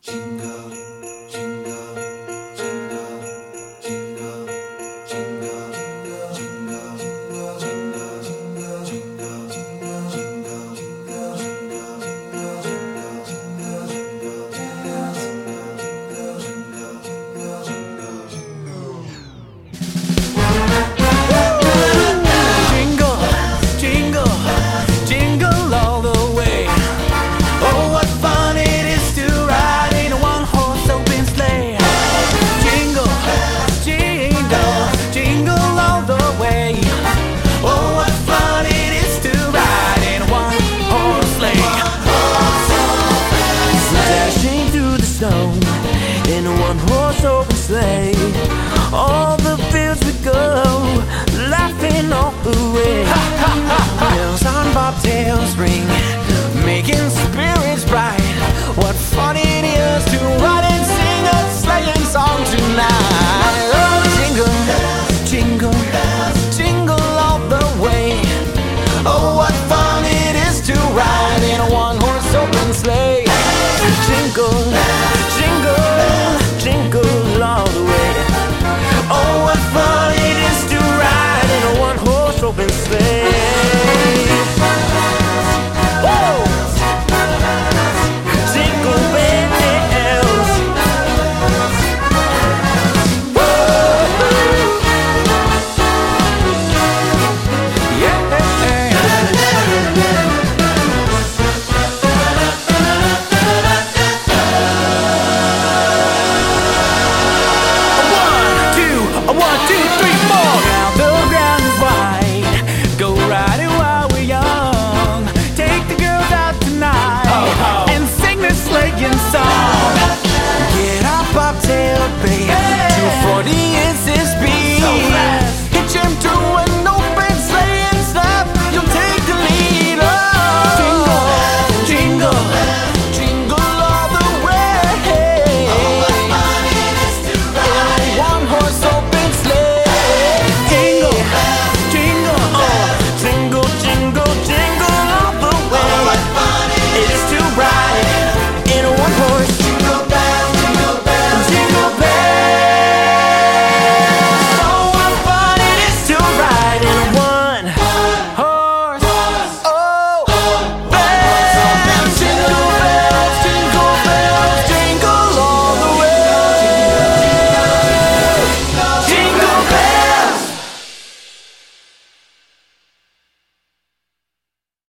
Jingle, jingle, jingle, jingle, jingle, jingle, jingle, jingle, jingle, jingle, jingle, jingle, jingle all the way. Oh, what fun it is to ride in a one-horse open sleigh. Jingle, jingle, jingle all the way. Oh, what fun it is to ride in a one-horse sleigh. Dashing through the snow in a one-horse open sleigh. All the fields we go, laughing all the way. Bells on bobtails ring, making spirits bright. What fun it